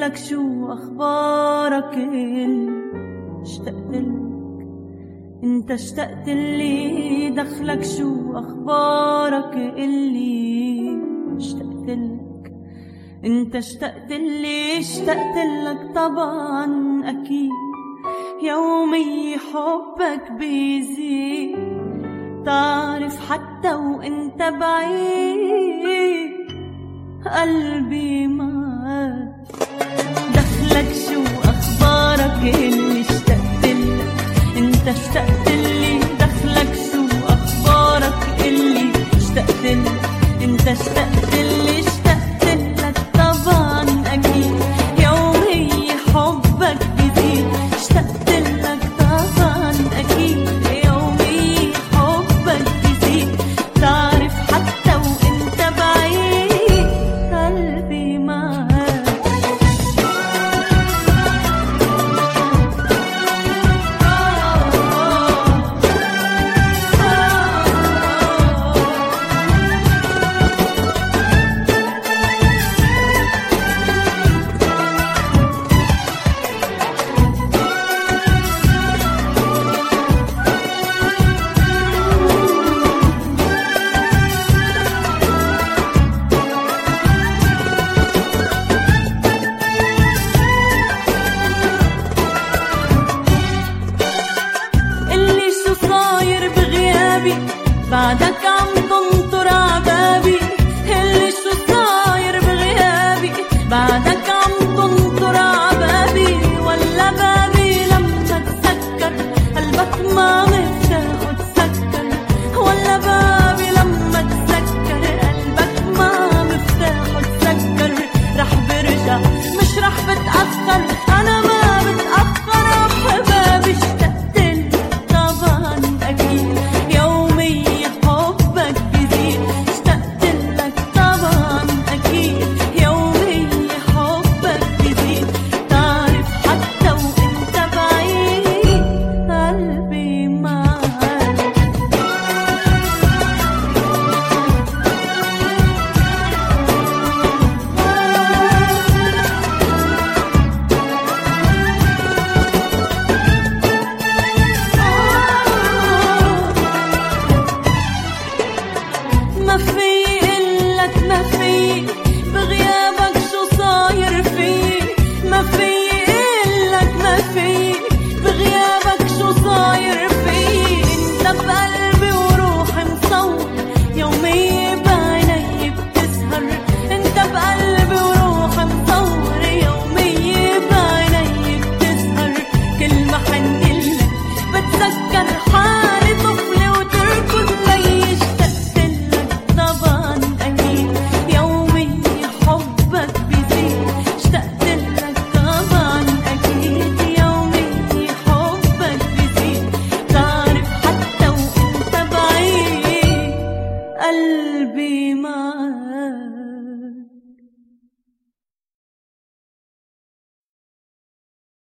دخلك شو أخبارك؟ اشتقتلك انت اشتقتلي، دخلك شو أخبارك؟ اللي اشتقتلك انت اشتقتلي، اشتقتلك طبعا أكيد. يومي حبك بيزيد، تعرف حتى وانت بعيد قلبي معاك. دخلك شو أخبارك؟ اللي اشتقتلك انت اشتقتلي، دخلك شو أخبارك؟ اللي اشتقتلك انت اشتقتلي، اشتقتلك طبعا أكيد. يومي حبك بيزيد، اشتقتلك طبعا أكيد. يومي حبك بيزيد، تعرف حتى وانت بعيد قلبي معاك. بعدك عم تنطر عبابي، اللي شو صاير بغيابي. بعدك عم تنطر عبابي، ولا بابي لما تسكر قلبك ما مفتاحه تسكر. ولا بابي لما تسكر قلبك ما مفتاحه تسكر. رح برجع مش رح بتأخر، أنا ما بتأخر حبابي. اشتقتلك طبعا أكيد، يومي حبك بيزيد، اشتقتلك طبعا أكيد. يومي حبك بيزيد، تعرف حتى وانت بعيد قلبي معاك. ما في إلك ما في بغيابك